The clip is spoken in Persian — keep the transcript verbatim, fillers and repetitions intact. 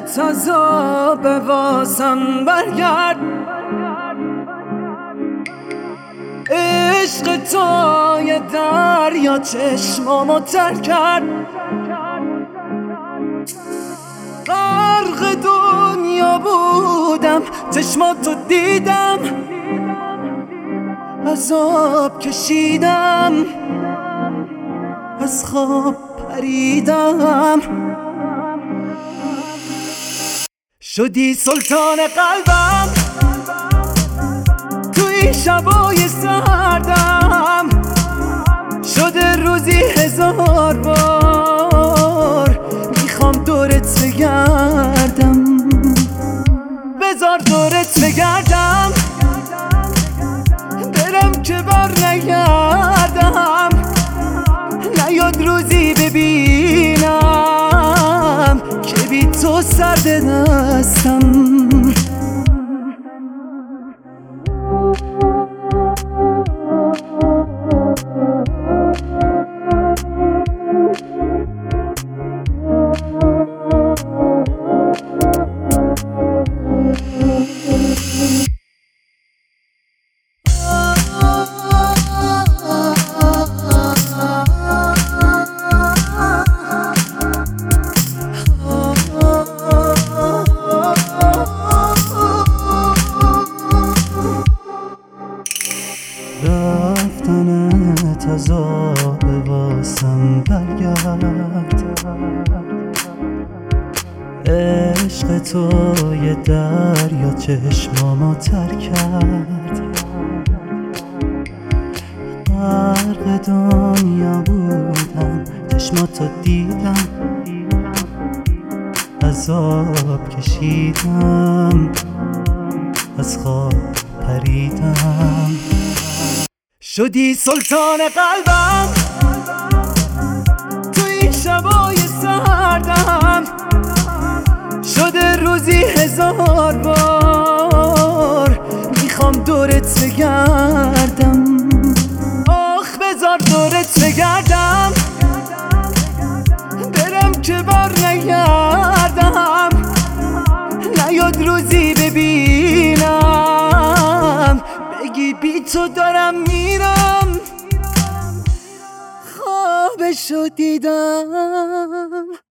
تازه به واسم برگرد، عشق تو یه دریا چشمامو تر کرد، غرق دنیا بودم چشماتو دیدم، عذاب کشیدم از خواب پریدم، شدی سلطان قلبم توی شبای سردم، شده روزی هزار بار میخوام دورت بگردم، بذار دورت بگردم برم که بر نگردم، نیاد روزی ببینم که بی تو سرد دستم. رفتنت عذاب واسم برگرد، عشق تو یه دریا چشمامو تر کرد، غرق دنیا بودم چشماتو دیدم، عذاب کشیدم از خواب پریدم، شدی سلطان قلبم توی شبای سردم، شده روزی هزار بار میخوام دورت بگردم، آخ بذار دورت بگردم برم که بر نگردم، نیاد روزی ببینم بگی بی تو دارم میرم، خوابشو دیدم.